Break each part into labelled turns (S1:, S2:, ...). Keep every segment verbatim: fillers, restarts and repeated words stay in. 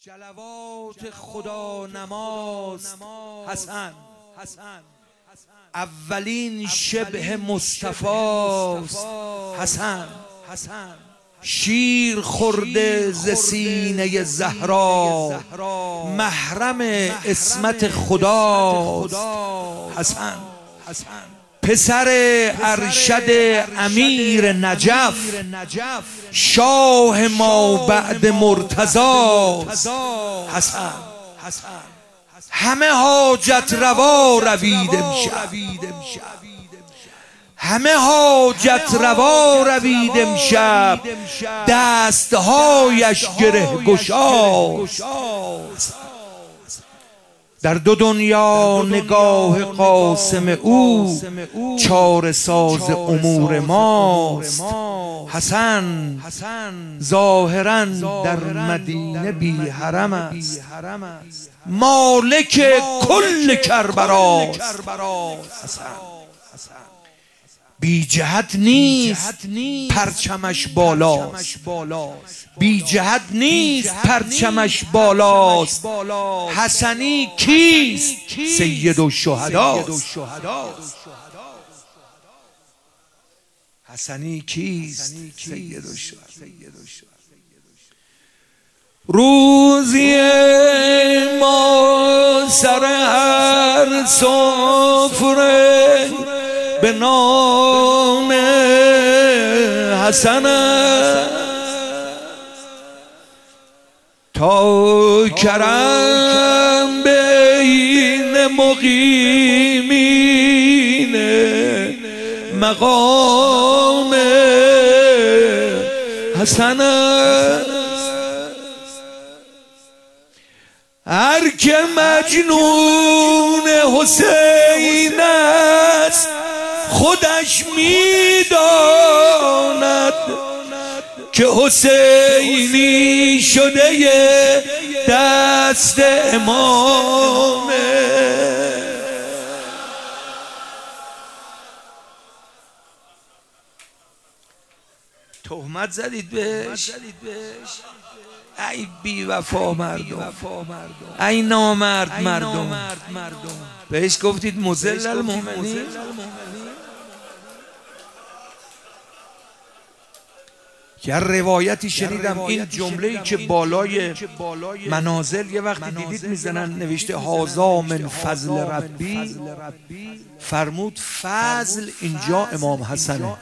S1: جلوات خدا نماست حسن، اولین شبه مصطفاست حسن، شیر خورده ز سینه زهرا، محرم عصمت خداست حسن، پسر ارشد امیر نجف، شاه ما بعد مرتضاست حسن، همه حاجت روا روید امشب، همه حاجت روا روید امشب، دستهایش گره گشاست، در دو دنیا نگاه قاسم او، چاره ساز امور ماست حسن، ظاهرا در مدینه بی حرم است، مالک کل کربلاست حسن، بی جهت نیست پرچمش بالاست، بی جهت نیست پرچمش بالاست، حسنی کیست سید الشهداست، حسنی کیست سید الشهداست. روزی ما سر هر سفره به نام حسن تا کرم بین مقیمین مقام حسن، هر که مجنون حسین است خودش میداند که حسینی شده دست امامه، تهمت زدید بهش، ای بی وفا مردم، ای نامرد مردم، بهش گفتید مذل المؤمنین. یه روایتی شنیدم این جمله‌ای که بالای منازل یه وقتی دیدید میزنن نوشته هازا من فضل ربی، فرمود فضل اینجا امام حسنه،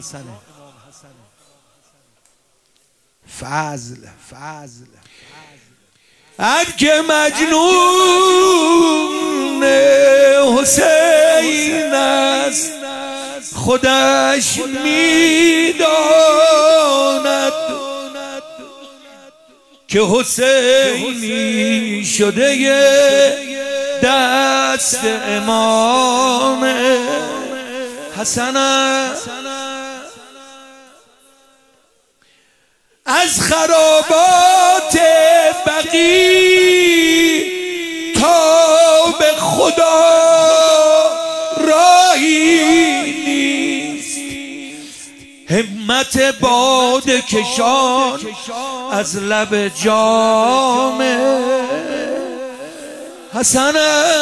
S1: فضل فضل هر که مجنون حسین است خودش میداند که حسینی شده دست امام حسن، از خرابات بقی تا به خدا راهی نیست، همت باد کشان از لب جام حسن،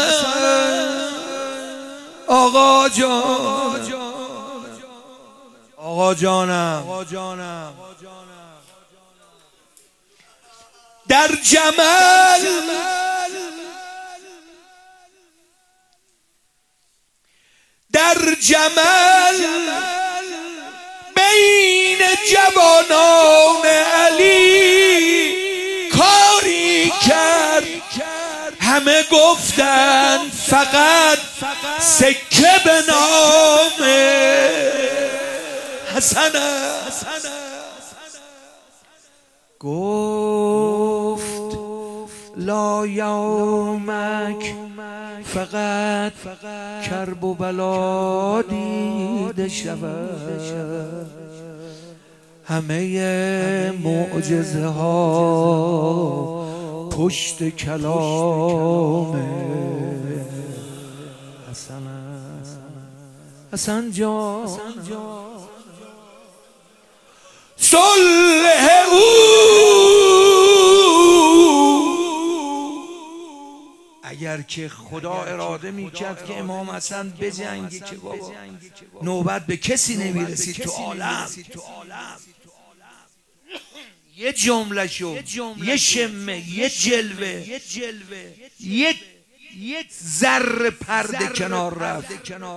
S1: آقا جان، آقا جانم در جمل در جمل بین جوانان علی کاری کرد، همه گفتند فقط سکه به نام حسن، گفت لا یومک فقط کرب و بلا دیده شود، همه معجزه ها پشت کلام حسن، حسن جان صلح او اگر که خدا اراده میکرد که امام حسن بجنگه که بابا نوبت به کسی نمیرسید تو عالم، یه جمله شو، یه شمه، یه جلوه، یک یک ذره پرده کنار رفت،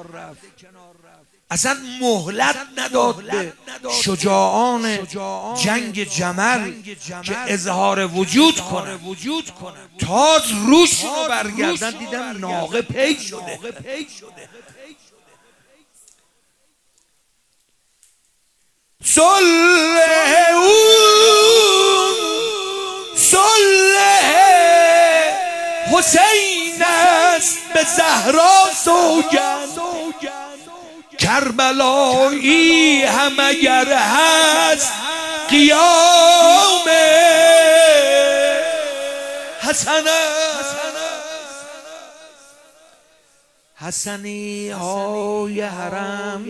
S1: اصلا مهلت نداد به شجاعان جنگ جمل که اظهار وجود کنه. تاز روش رو برگردن دیدم ناقه پی شده. صلح او صلح حسین است به زهرا سوگند، کربلایی هم اگر هست قیام حسن حسنی های حرم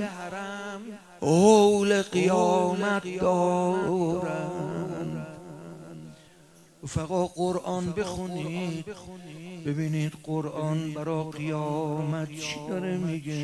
S1: اول قیامت دارند. رفقا قرآن بخونید ببینید قرآن برای قیامت چی داره میگه.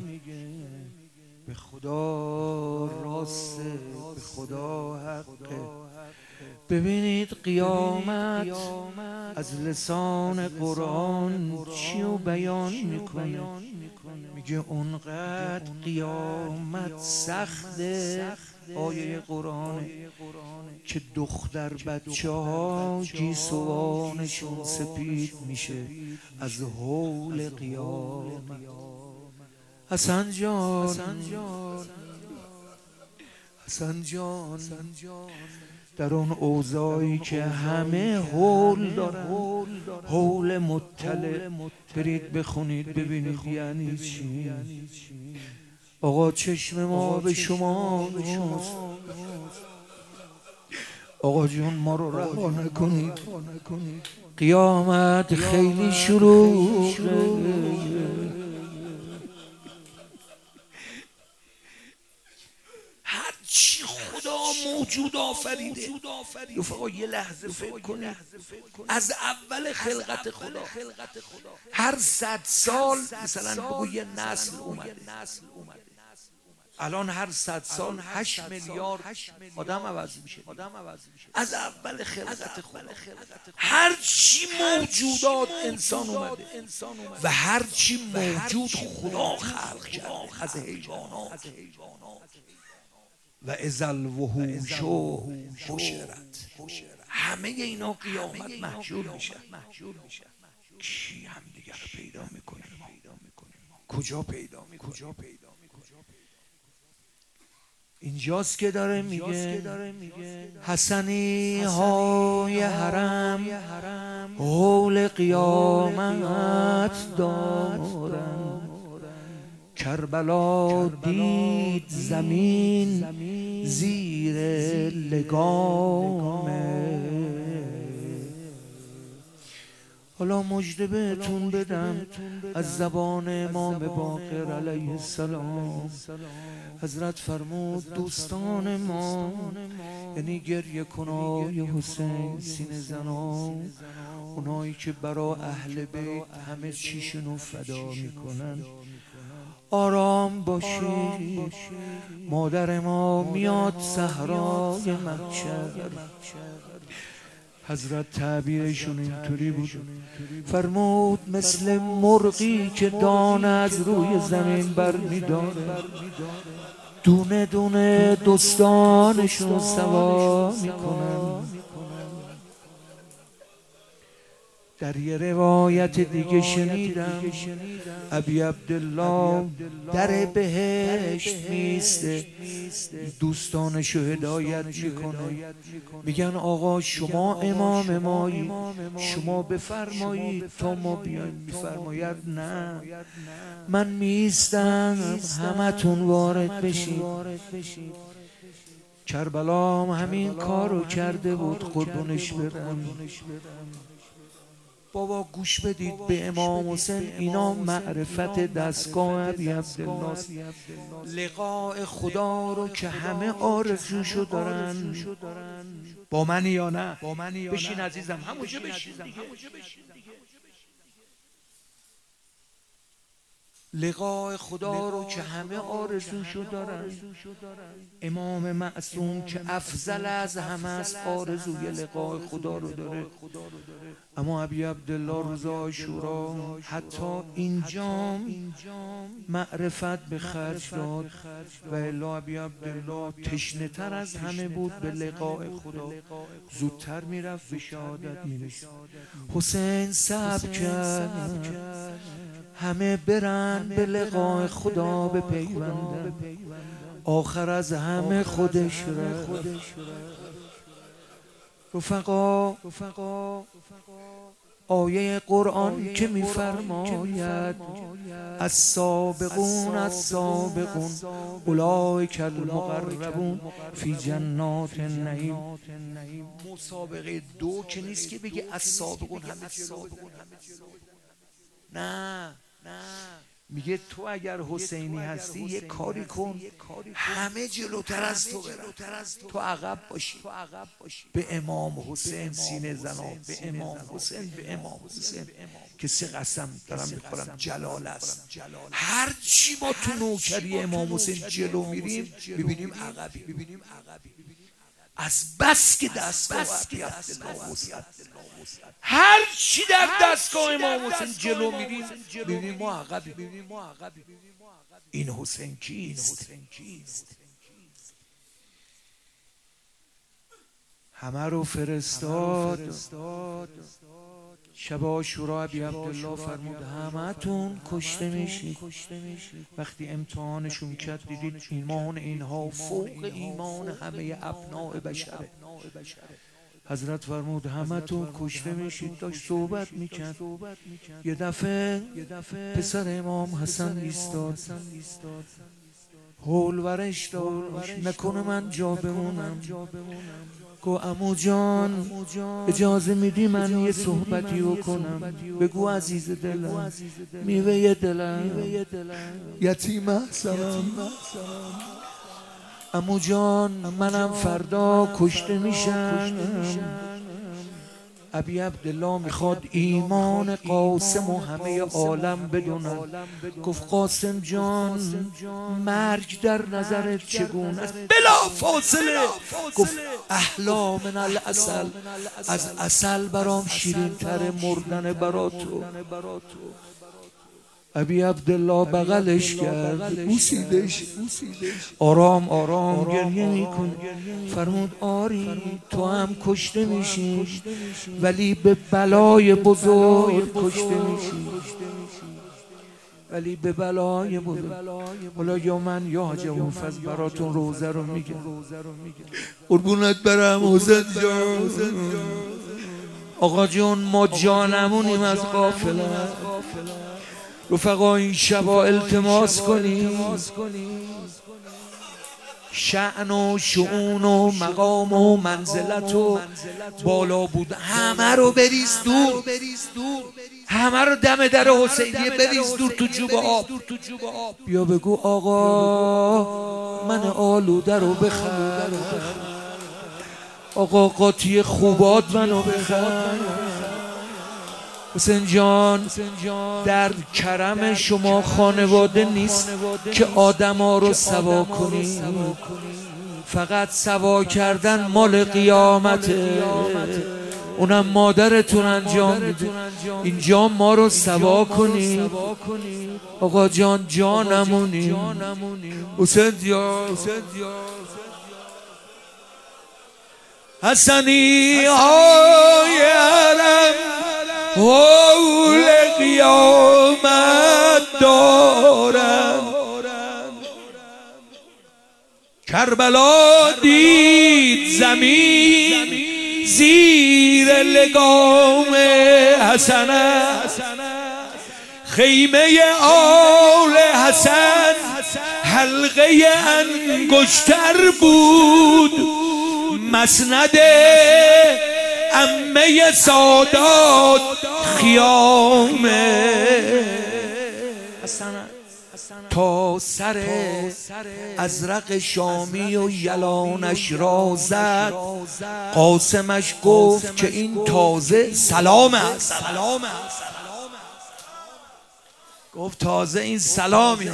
S1: به خدا راسته، به خدا حقه. ببینید قیامت از لسان قرآن چی رو بیان میکنه. میگه اونقدر قیامت سخته، آیه قرآن، که دختر بچه ها گیسوانشون سپید میشه از هول قیامت. حسن جان حسن جان در اون اوضاعی که همه هول دارن، هول مطلع، برید بخونید ببینید یعنی چی. آقا چشم ما به شما دوست، آقا جون ما رو رها نکنید. قیامت خیلی شروع، هرچی خدا موجود آفریده. رفقا یه لحظه فکر کنید از اول خلقت خدا هر صد سال مثلا بگو یه نسل اومده، الان هر صد سال هشت میلیارد آدم عوض میشه. از اول خلقت خدا هر چی موجودات انسان اومده و هر چی موجود خدا خلق کرده، از حیوانات و اذا الوحوش حشرت، همه اینا قیامت محشور میشن. کی هم دیگر پیدا میکنه؟ کجا پیدا میکنه؟ اینجاست که داره میگه حسنی های حرم حول قیامت دارن، کربلا دید زمین زیر لگامه. حالا مژده بهتون بدم از زبان امام باقر علیه السلام. حضرت فرمود دوستان ما، یعنی گریه کنای حسین، سینه زنا، اونایی که برای اهل بیت همه چیشونو فدا میکنن، آرام باشید. مادر ما میاد صحرای محشر، حضرت تعبیرشون اینطوری بود، فرمود مثل مرغی که دانه از روی زمین بر میداره، دونه دونه دستانشون سوا میکنن. در یه روایت دیگه شنیدم ابی عبدالله در بهشت میسته، دوستانشو هدایت میکنه، میگن آقا شما امام مایی، شما بفرمایید تا ما بیایم. میفرماید نه، من میستم همتون وارد بشید. کربلا همین کارو کرده بود، قربونش برم. بابا گوش بدید به امام حسین، اینا معرفت دستگاه ابی عبدالله، لقاء خدا رو که همه آرزوشو دارن. با من یا نه؟ بشین عزیزم، همونجا بشین دیگه. لقاء خدا رو که همه آرزوشو دارن. امام معصوم که افضل از همه است آرزوی لقاء خدا رو داره. اما ابی عبدالله روز عاشورا حتی اینجا معرفت به خرج داد و الا ابی عبدالله تشنه تر از همه بود به لقاء خدا، زودتر میرفت به شهادت میرسید. حسین صبر کرد همه برن به لقاء خدا به پیوندن، آخر از همه خودش رفت. رفقا آیه قرآن که میفرماید السابقون السابقون اولئک المقربون فی جنات النعیم. مسابقه دو که نیست که بگه السابقون همه جلو، نه نه، میگه تو اگر حسینی هستی یک کاری کن همه جلوتر از تو برن، تو عقب باشی. به امام حسین سینه زنا، به امام حسین، به امام حسین که سه قسم دارم میخورم جلال است. هر چی ما تو نوکری امام حسین جلو میریم ببینیم عقبی، ببینیم عقبی از بس که دستگاه ابی عبدالله وسعت. هر چی در دستگاه امام حسین جلو میریم ببینیم ما عقبی. این حسین کیست؟ همه رو فرستاد. شب عاشورا ابی عبدالله فرمود همه تون کشته میشید. وقتی امتحانشون کرد دیدید ایمان اینها فوق ایمان همه ابناء بشره. حضرت فرمود همه تون کشته میشید. داشت صحبت میکرد، یه دفعه پسر امام حسن ایستاد، هول ورش داشت نکنه من جا بمونم. گو عمو جان اجازه میدی من یه صحبتی بکنم؟ بگو عزیز دلم، میوه دلم، یتیم هستم. عمو جان منم فردا کشته میشم. ابی عبدالله میخواد ایمان قاسم و همه عالم بدونن. گفت قاسم جان مرگ در نظرت چگونه است؟ بلا فاصله گفت احلا من العسل، از عسل برام شیرین تر مردن برا تو. ابی عبدالله بغلش کرد، بوسیدش، آرام آرام گریه میکن. فرمود آری تو هم کشته میشی ولی به بلای بزرگ کشته میشی، ولی به بلای بزرگ. حالا یا من یا حاج ابوالفضل براتون روزه رو میگه. قربونت برم حسین جان. آقا جون ما جانمونیم از غافله. رفقا این شبا التماس کنی شأن و شؤون و مقام و منزلت و بالا بود همه رو بریز دور، همه رو دم در حسینیه بریز دور تو جوب آب. بیا بگو آقا من آلوده رو بخر، آقا قاطی خوبات منو بخر. حسین جان در کرم شما خانواده نیست که آدم ها رو سوا کنی، فقط سوا کردن مال قیامته، اونم مادرتون انجام میده. اینجا ما رو سوا کنی آقا جان، جانمونی. حسین جان حسنی های علم حول قیامت دارم، کربلا دید زمین زیر لگام حسن، خیمه آل حسن حلقه انگشتر بود، مسند عمه سادات خیامه. تا سر ازرق شامی و یلانش را زد، قاسمش گفت که این تازه سلام است. گفت تازه این سلامی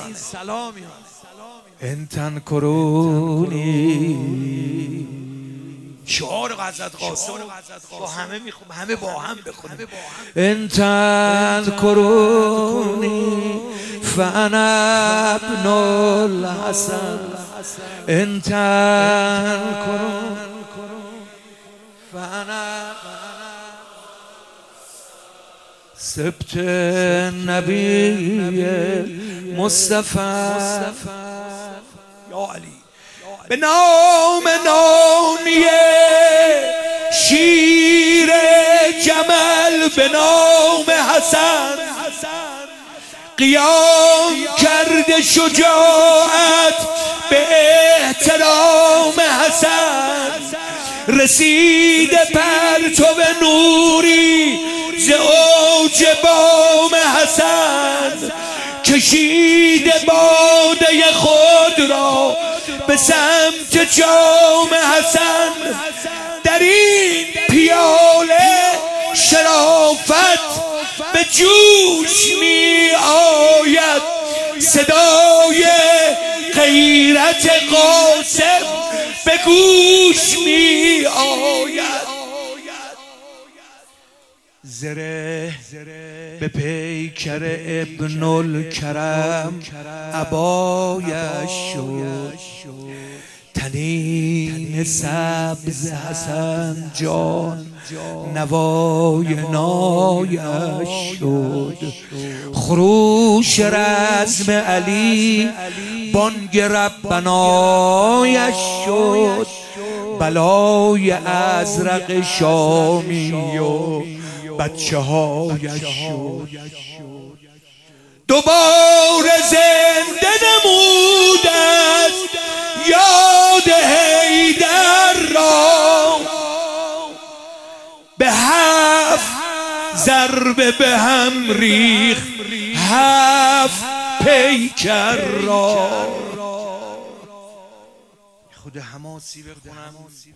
S1: انتن کرونی شعار حضرت قاسم با همه میخوام، همه با هم بخونیم. انتن کرونی فانا ابن الحسن، انتن کرونی فانا سبت نبی مصطفی یا علی. به نام نامی شیر جمل، به نام حسن قیام کرده شجاعت، به احترام حسن رسیده پرتو نوری ز اوج بام حسن، کشیده باده خود را به سمت جام حسن. در این پیاله شرافت به جوش می آید، صدای غیرت قاسم به گوش می آید. زره به پیکر ابن الکرم عبایش شد، تنین سبز حسن جان نوای نایش شد. خروش رزم علی بانگ ربنایش شد، بلای ازرق شامی و بچه هایش شد. دوباره زنده نمود است یاد حیدر را، به هفت ضربه به هم ریخت هفت پیکر را. خود حماسی بخونم،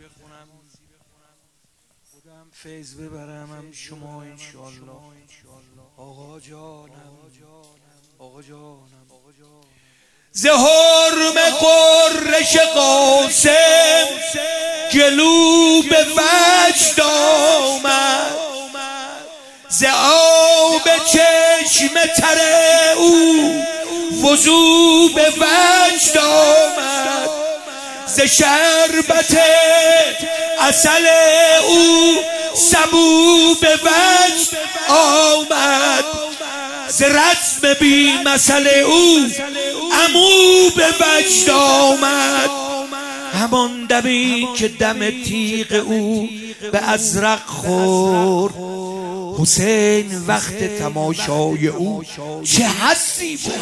S1: خودم فیض ببرم، هم شما انشالله. آقا جانم، آقا جانم، ز حرم قرش قاسم گلو به وجد آمد، ز آب چشم تر او وضو به وجد آمد، ز شربت عسل او سبو به وجد آمد، ز رسم بی مثل او عمو به وجد آمد. همان دمی که دم تیغ او به ازرق خورد، حسین وقت تماشای او چه حسی بود.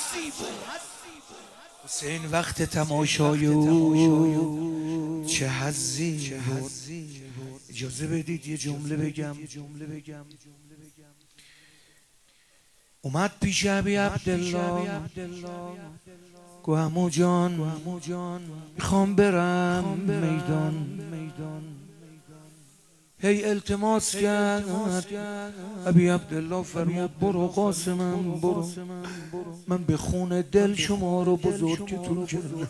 S1: حسین وقت تماشای او چه حسی بود. اجازه بدید یه جمله بگم. اومد پیش ابی عبدالله، گو عمو جان میخوام برم میدان. هی التماس کرد، ابی عبدالله فرمود برو قاسمم برو، من به خون دل شما رو بزرگتون کردم،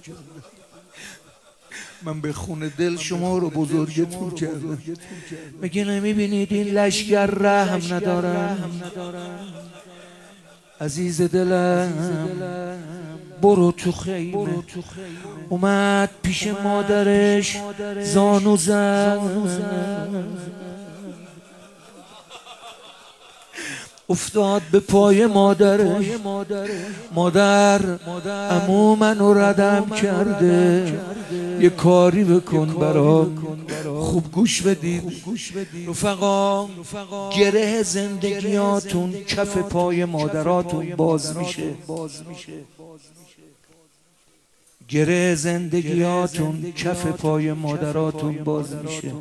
S1: من به خون دل شما رو بزرگتون کردم. مگه نمیبینید این لشگر رحم ندارن؟ عزیز دلم برو تو خیمه. اومد پیش مادرش زانو زد، افتاد به پای مادرش. مادر عمو منو ردم کرده، یه کاری بکن برام. خوب گوش بدید رفقا، گره زندگیاتون کف پای مادراتون باز میشه. گره زندگیاتون کف پای مادراتون باز میشه.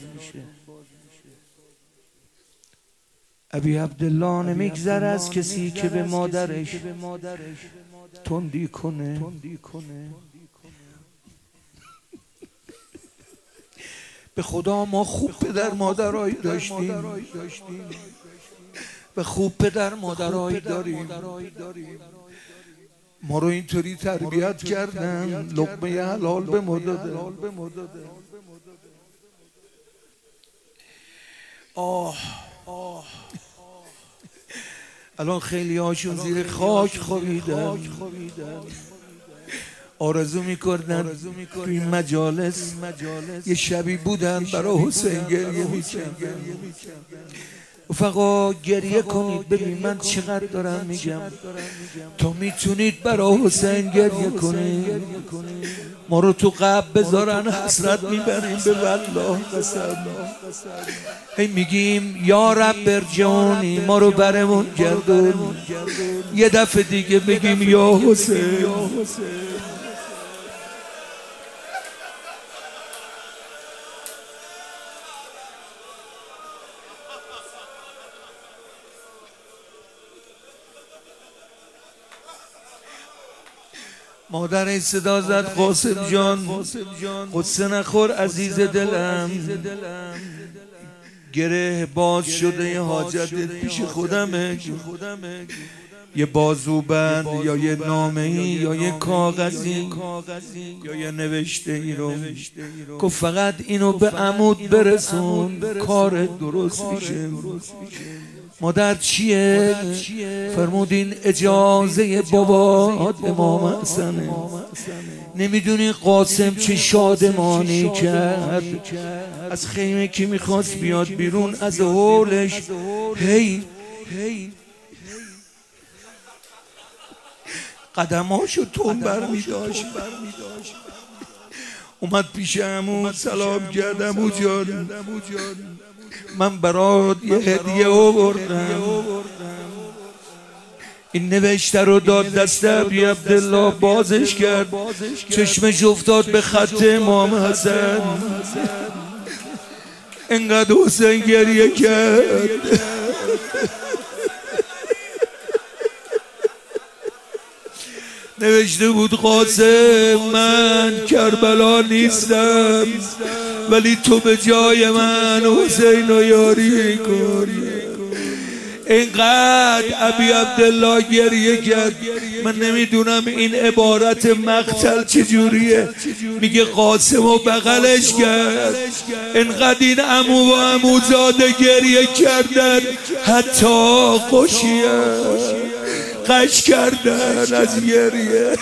S1: ابی عبدالله نمیگذر از کسی که به مادرش تندی کنه. به خدا ما خوب پدر مادرایی داشتیم، و خوب پدر مادرایی داریم ما رو اینطوری تربیت کردن لقمه حلال به ما داده. آه آه الان خیلی هاشون زیر خاک خوابیدن، آرزو میکردن توی این مجالس یه شبی بودن برای حسین گریه میکردن. فقط گریه کنید ببین من چقدر دارم میگم، تا میتونید برای حسین گریه کنید. ما رو تو قبر بذارن حسرت میبریم به والله قسم. هی میگیم یا رب ارجعونی، ما رو برمون گردون. یه دفعه دیگه بگیم یا حسین. مادر صدا زد قاسم جان، قصه نخور عزیز دلم، گره باز شده یه حاجت پیش خودمه، یه بازوبند یا یه نامه‌ای یا یه کاغذی یا یه نوشته ای رو که فقط اینو به عمود برسون کار درست میشه. مادر چیه؟ فرمودین اجازه بابا امام حسنه. نمیدونی قاسم چه شادمانی کرد، از خیمه که میخواست بیاد بیرون از هولش هی قدماشو تون برمی داشت. اومد پیش عمو سلام کرد، عمو جان من برات یه هدیه آوردم. این نوشته رو داد دست ابی عبدالله، بازش کرد چشمش افتاد به خط امام حسن. انقدر حسین گریه کرد نوشته بود قاسم من کربلا نیستم ولی تو به جای من حسین رو یاری کن. اینقدر ابی عبدالله گریه کرد. من نمیدونم این عبارت مقتل چجوریه، میگه قاسم و بغلش کرد. اینقدر این عمو و عموزاده گریه کردن حتی قشیه قش کردن از گریه.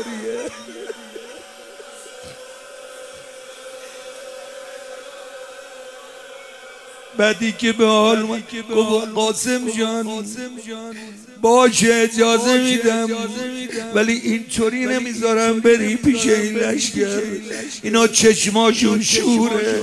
S1: بعدی که به حال گفت قاسم جان باشه اجازه میدم ولی اینطوری نمیذارم بری پیش این لشکر، اینا چشماشون شوره.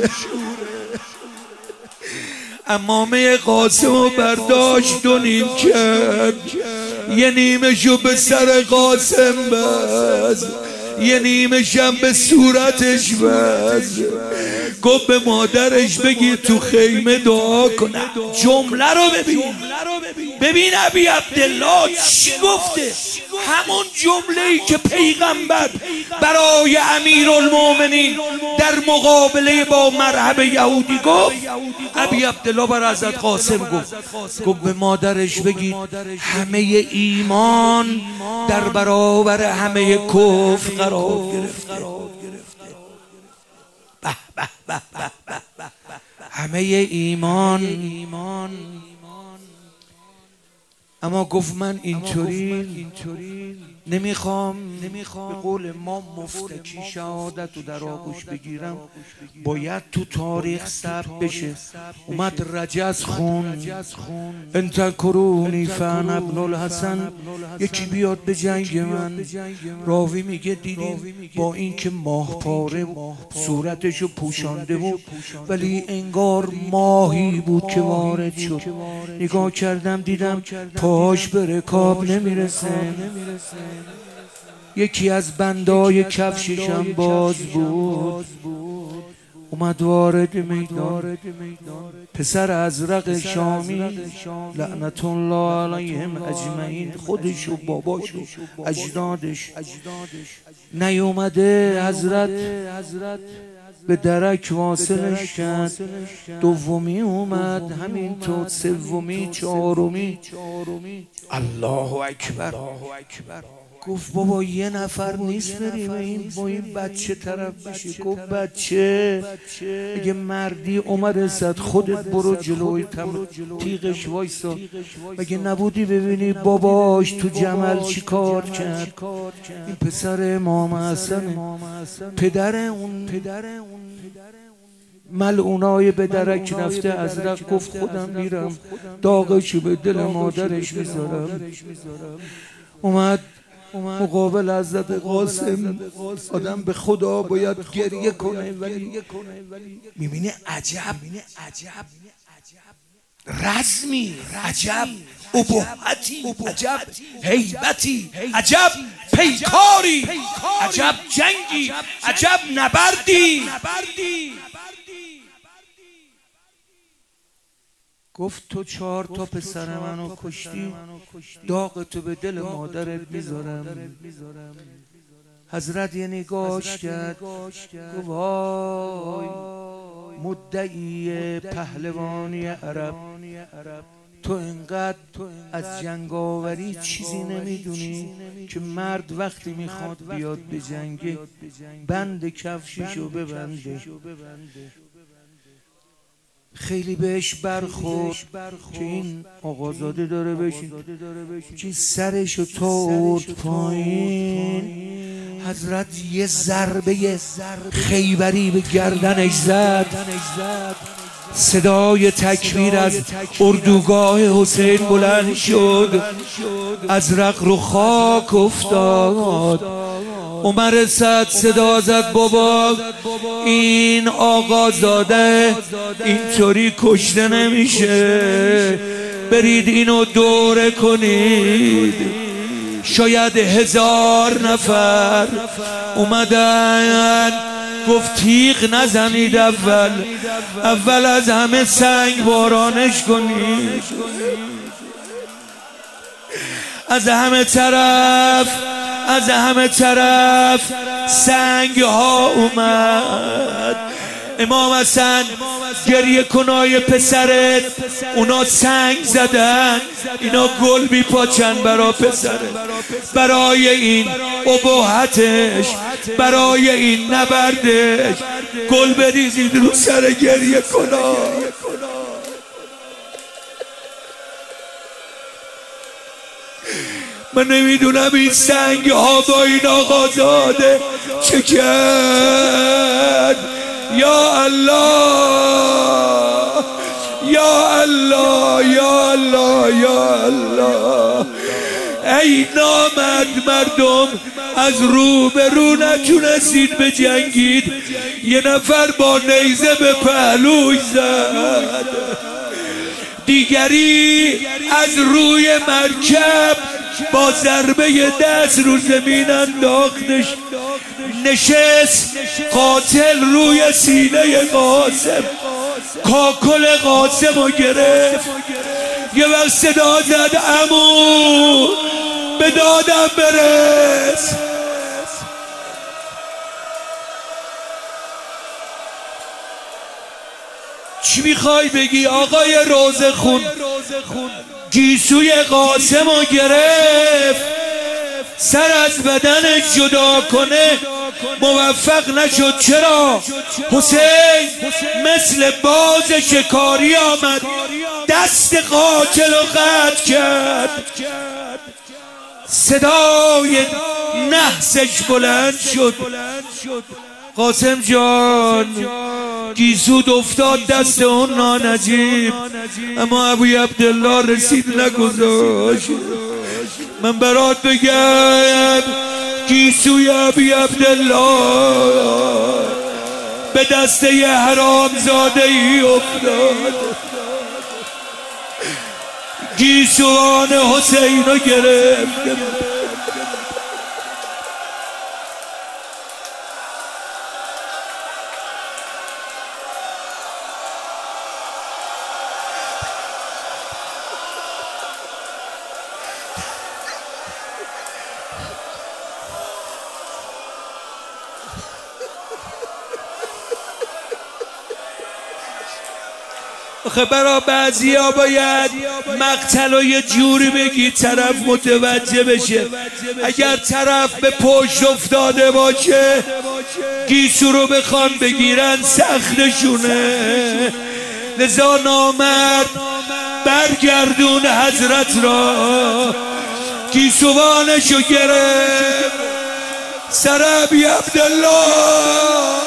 S1: عمامه قاسم رو برداشت دو نیم کرد، یه نیمشو به سر قاسم بست، یه نیمشم به صورتش بست. گفت به مادرش بگی تو خیمه دعا کنه. جمله رو ببین ببین ابی عبدالله چی گفته، همون جمله ای که پیغمبر برای امیرالمومنین در مقابله با مرحب یهودی گفت، ابی عبدالله بر حضرت قاسم گفت گفت به مادرش بگی همه ایمان در برابر همه کفر قرار گرفته. به به به به به همه ایمان. اما گفت من اینطوری نمیخوام به قول ما مفتکی شهادت رو در آغوش بگیرم، باید تو تاریخ ثبت بشه. اومد رجز خون انت کرونی فن ابن الحسن، یکی بیاد به جنگ من. راوی میگه دیدیم با این که ماه پاره صورتشو پوشانده بود ولی انگار ماهی بود که وارد شد. نگاه کردم دیدم پاش به رکاب نمیرسه، یکی از بندای کفششم باز بود. اومد وارد میدان، پسر ازرق شامی لعنت الله علیهم اجمعین، خودش و باباش و اجدادش نیومده. حضرت به درک واصلش کرد. دومی اومد همینطور، سومی، چهارمی. الله اکبر. گفت بابا یه نفر نیست بریم این با این بچه طرف بشه. گفت بچه اگه مردی عمر زد خودت برو جلوی تیغش وایسا، اگه نبودی ببینی باباش تو جمل چی کار کرد. این پسر امام حسن، پدر اون ملعونای به درک رفته ازرق، گفت خودم میرم داغشو به دل مادرش میذارم. اومد مقابل حضرت قاسم. آدم به خدا باید گریه کنه، ولی میبینه عجب رزمی، عجب ابهتی، عجب هیبتی، عجب پیکاری، عجب جنگی، عجب نبردی. گفت تو چهار تا پسر منو کشتی، داغ تو به دل مادرت میذارم. حضرت یه نگاش کرد، گفت وای مدعی پهلوانی عرب، تو اینقدر از جنگاوری چیزی نمیدونی که مرد وقتی میخواد بیاد به جنگ بند کفششو ببنده. خیلی بهش برخورد که این آقازاده داره بشین، که سرشو تارد پایین. حضرت یه ضربه خیبری به گردنش زد. صدای تکبیر از اردوگاه حسین بلند شد. ازرق رو خاک افتاد. عمر سعد صدا زد بابا این آقازاده اینطوری کشته نمیشه، برید اینو دوره کنید. شاید هزار نفر اومدن. گفت تیغ نزنید، اول اول از همه سنگ بارانش کنید. از همه طرف از همه طرف سنگ ها اومد. امام حسن گریه کنای پسرت، اونا سنگ زدن، اینا گل میپاچن برا پسرت، برای این ابهتش، برای این نبردش. گل بریزید رو سر گریه کنای. من نمیدونم این سنگ ها با این آقازاده چه کرد. یا الله یا الله یا الله یا الله. ای نامرد مردم، از رو به رو نتونستید بجنگید، یه نفر با نیزه به پهلوش زد، دیگری از روی مرکب با ضربه دست رو زمین انداختش. نشست قاتل روی سینه قاسم، کاکل قاسم رو گرفت. یه وقت صدا زد عمو به دادم برس. چی میخوای بگی آقای روزه خون؟ گیسوی قاسم رو گرفت، سر از بدنش جدا کنه موفق نشد. چرا؟ حسین مثل باز شکاری آمد، دست قاتل رو قطع کرد. صدای نحسش بلند شد. قاسم جان گیسود افتاد دست اون نانجیب، اما ابوی عبدالله رسید نگذاشت. من برات بگم گیسوی ابوی عبدالله به دسته ی حرام زاده ای افتاد. گیسوان حسین رو گرفت. آخه برا بعضی ها باید مقتل رو یه جوری بگی طرف متوجه بشه. اگر طرف به پشت افتاده باشه گیسو رو بخوان بگیرن سختشونه. لذا نامرد برگردون حضرت را، گیسوانشو گرفت سر ابی عبدالله.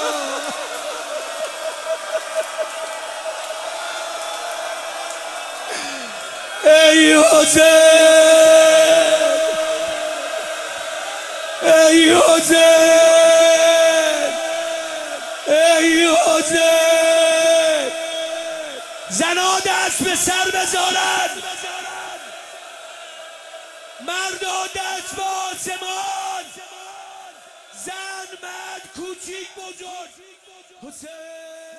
S1: ای حسین، ای حسین، ای حسین. زنا دست به سر بذارن، مردا دست به آسمان، زن مرد کوچیک بزرگ. حسین